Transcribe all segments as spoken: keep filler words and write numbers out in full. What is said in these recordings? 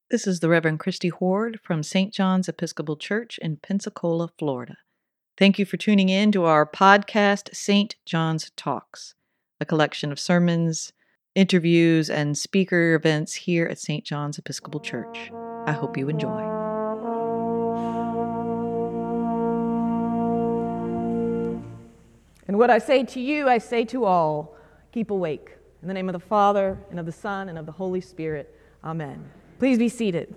This is the Reverend Christy Horde from Saint John's Episcopal Church in Pensacola, Florida. Thank you for tuning in to our podcast, Saint John's Talks, a collection of sermons, interviews, and speaker events here at Saint John's Episcopal Church. I hope you enjoy. And what I say to you, I say to all, keep awake. In the name of the Father, and of the Son, and of the Holy Spirit. Amen. Please be seated.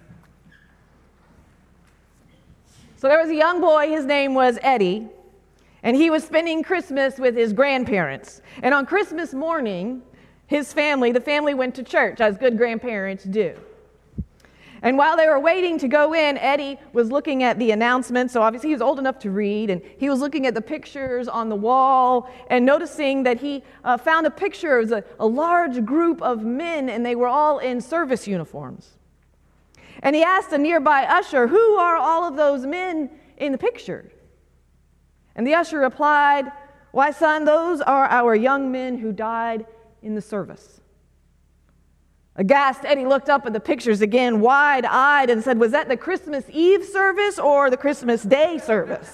So there was a young boy, his name was Eddie, and he was spending Christmas with his grandparents. And on Christmas morning, his family, the family went to church, as good grandparents do. And while they were waiting to go in, Eddie was looking at the announcements. So obviously he was old enough to read, and he was looking at the pictures on the wall and noticing that he uh, found a picture of a, a large group of men, and they were all in service uniforms. And he asked a nearby usher, "Who are all of those men in the picture?" And the usher replied, "Why, son, those are our young men who died in the service." Aghast, Eddie looked up at the pictures again, wide-eyed, and said, "Was that the Christmas Eve service or the Christmas Day service?"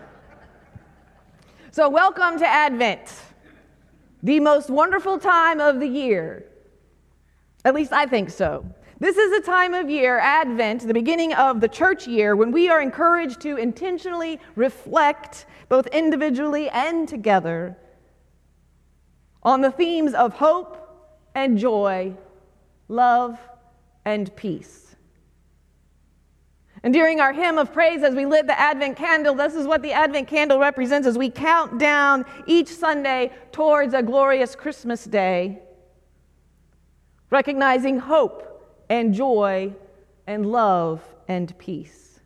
So welcome to Advent, the most wonderful time of the year. At least I think so. This is a time of year, Advent, the beginning of the church year, when we are encouraged to intentionally reflect, both individually and together, on the themes of hope and joy, love, and peace. And during our hymn of praise, as we lit the Advent candle, this is what the Advent candle represents as we count down each Sunday towards a glorious Christmas day, recognizing hope and joy and love and peace.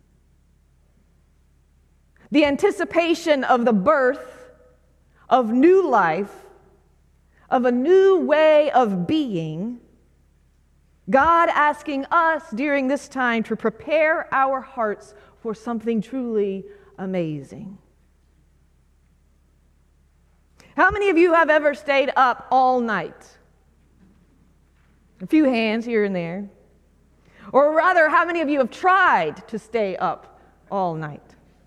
The anticipation of the birth of new life, of a new way of being, God asking us during this time to prepare our hearts for something truly amazing. How many of you have ever stayed up all night? A few hands here and there. Or rather, how many of you have tried to stay up all night?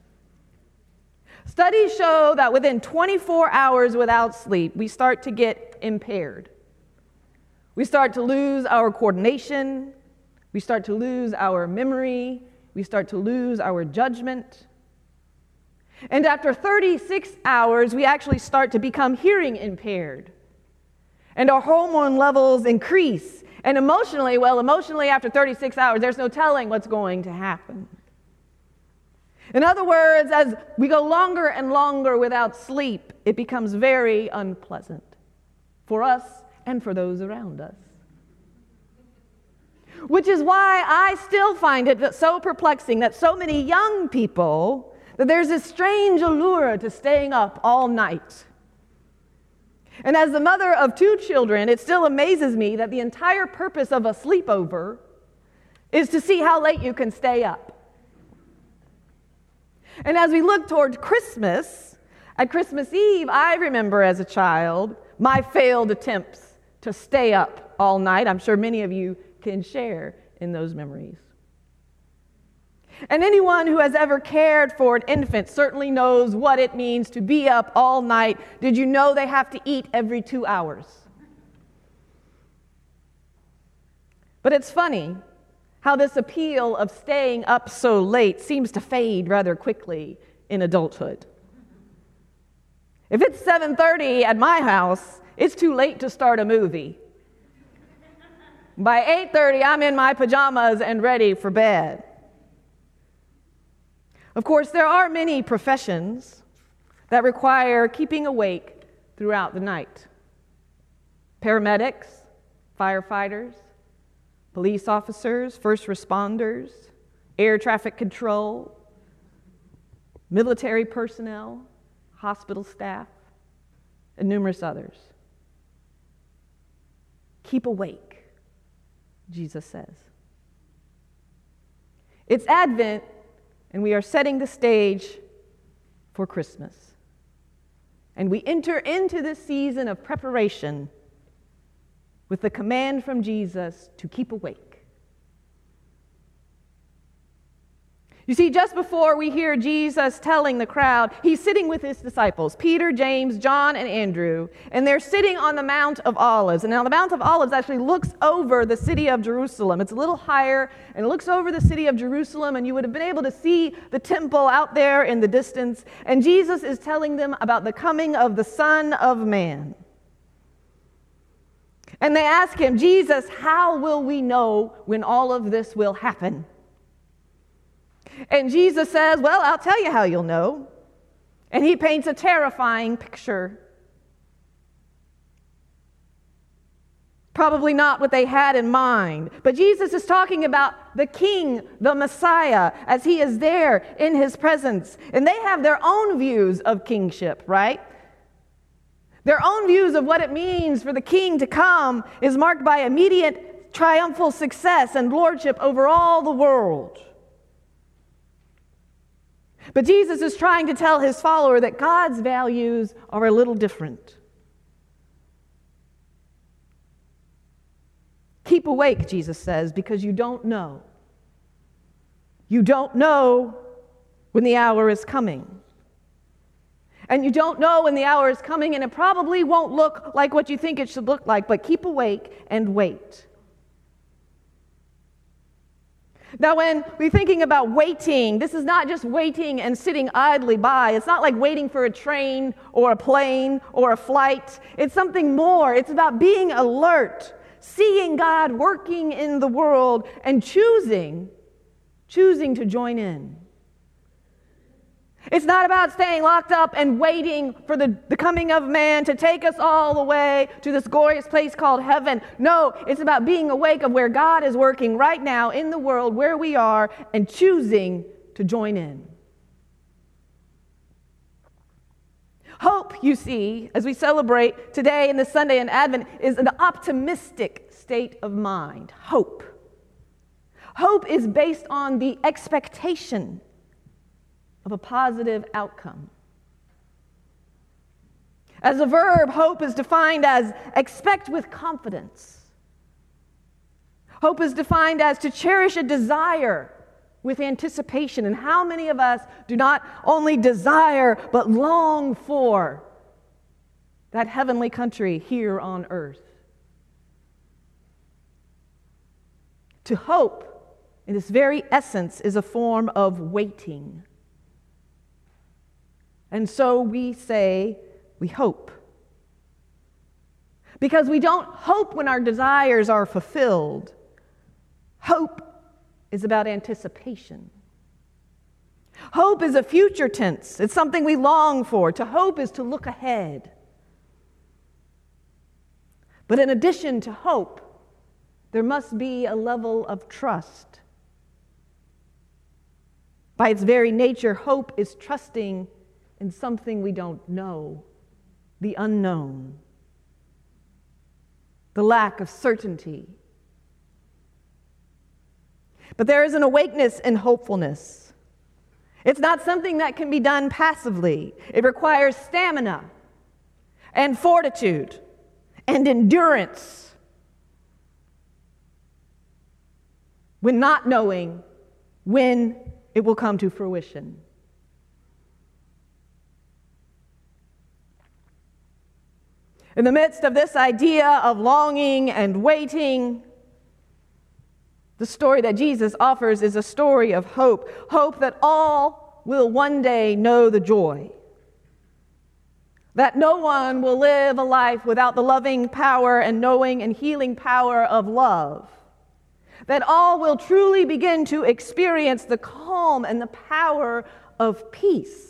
Studies show that within twenty-four hours without sleep, we start to get impaired. We start to lose our coordination. We start to lose our memory. We start to lose our judgment. And after thirty-six hours, we actually start to become hearing impaired. And our hormone levels increase. And emotionally, well, emotionally after thirty-six hours, there's no telling what's going to happen. In other words, as we go longer and longer without sleep, it becomes very unpleasant for us and for those around us. Which is why I still find it so perplexing that so many young people, that there's this strange allure to staying up all night. And as the mother of two children, it still amazes me that the entire purpose of a sleepover is to see how late you can stay up. And as we look toward Christmas, at Christmas Eve, I remember as a child my failed attempts to stay up all night. I'm sure many of you can share in those memories. And anyone who has ever cared for an infant certainly knows what it means to be up all night. Did you know they have to eat every two hours? But it's funny how this appeal of staying up so late seems to fade rather quickly in adulthood. If it's seven thirty at my house, it's too late to start a movie. By eight thirty, I'm in my pajamas and ready for bed. Of course, there are many professions that require keeping awake throughout the night. Paramedics, firefighters, police officers, first responders, air traffic control, military personnel, hospital staff, and numerous others. Keep awake, Jesus says. It's Advent, and we are setting the stage for Christmas. And we enter into this season of preparation with the command from Jesus to keep awake. You see, just before we hear Jesus telling the crowd, he's sitting with his disciples, Peter, James, John, and Andrew, and they're sitting on the Mount of Olives. And now the Mount of Olives actually looks over the city of Jerusalem. It's a little higher, and it looks over the city of Jerusalem, and you would have been able to see the temple out there in the distance. And Jesus is telling them about the coming of the Son of Man. And they ask him, Jesus, how will we know when all of this will happen? And Jesus says, well, I'll tell you how you'll know. And he paints a terrifying picture. Probably not what they had in mind. But Jesus is talking about the King, the Messiah, as he is there in his presence. And they have their own views of kingship, right? Their own views of what it means for the king to come is marked by immediate triumphal success and lordship over all the world. But Jesus is trying to tell his follower that God's values are a little different. Keep awake, Jesus says, because you don't know. You don't know when the hour is coming. And you don't know when the hour is coming, and it probably won't look like what you think it should look like, but keep awake and wait. Now, when we're thinking about waiting, this is not just waiting and sitting idly by. It's not like waiting for a train or a plane or a flight. It's something more. It's about being alert, seeing God working in the world, and choosing, choosing to join in. It's not about staying locked up and waiting for the, the coming of man to take us all the way to this glorious place called heaven. No, it's about being awake of where God is working right now in the world where we are and choosing to join in. Hope, you see, as we celebrate today in the Sunday in Advent, is an optimistic state of mind. Hope. Hope is based on the expectation of a positive outcome. As a verb, hope is defined as expect with confidence. Hope is defined as to cherish a desire with anticipation. And how many of us do not only desire, but long for that heavenly country here on earth? To hope, in its very essence, is a form of waiting. And so we say, we hope. Because we don't hope when our desires are fulfilled. Hope is about anticipation. Hope is a future tense. It's something we long for. To hope is to look ahead. But in addition to hope, there must be a level of trust. By its very nature, hope is trusting in something we don't know, the unknown, the lack of certainty. But there is an awakeness in hopefulness. It's not something that can be done passively. It requires stamina and fortitude and endurance when not knowing when it will come to fruition. In the midst of this idea of longing and waiting, the story that Jesus offers is a story of hope. Hope that all will one day know the joy. That no one will live a life without the loving power and knowing and healing power of love. That all will truly begin to experience the calm and the power of peace.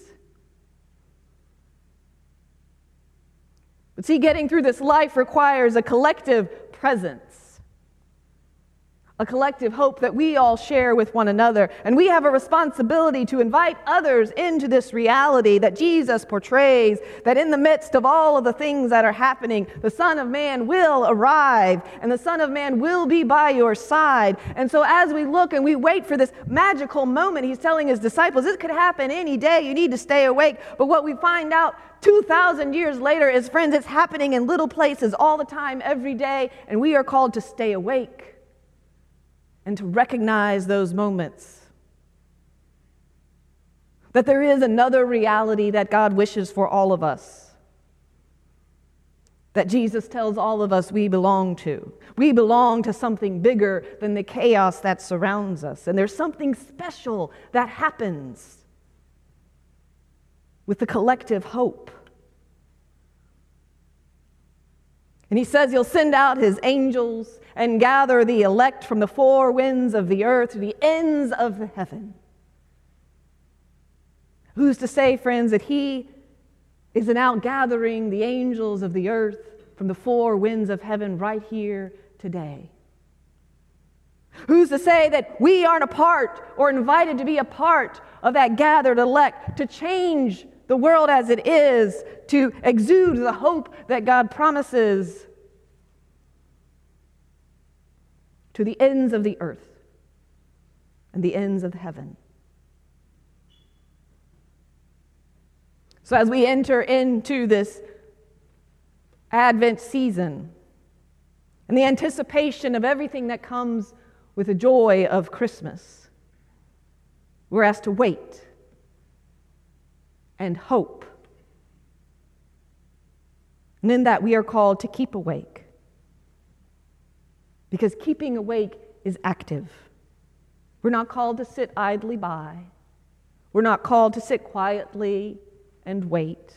But see, getting through this life requires a collective presence, a collective hope that we all share with one another. And we have a responsibility to invite others into this reality that Jesus portrays, that in the midst of all of the things that are happening, the Son of Man will arrive, and the Son of Man will be by your side. And so as we look and we wait for this magical moment, he's telling his disciples, this could happen any day. You need to stay awake. But what we find out two thousand years later is, friends, it's happening in little places all the time, every day, and we are called to stay awake and to recognize those moments that there is another reality that God wishes for all of us, that Jesus tells all of us we belong to. We belong to something bigger than the chaos that surrounds us. And there's something special that happens with the collective hope. And he says he'll send out his angels and gather the elect from the four winds of the earth to the ends of the heaven. Who's to say, friends, that he is now gathering the angels of the earth from the four winds of heaven right here today? Who's to say that we aren't a part or invited to be a part of that gathered elect to change the world as it is, to exude the hope that God promises to the ends of the earth and the ends of heaven? So as we enter into this Advent season and the anticipation of everything that comes with the joy of Christmas, we're asked to wait and hope. And in that we are called to keep awake, because keeping awake is active. We're not called to sit idly by. We're not called to sit quietly and wait.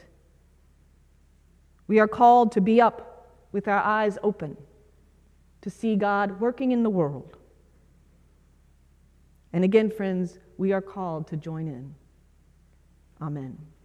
We are called to be up with our eyes open, to see God working in the world. And again, friends, we are called to join in. Amen.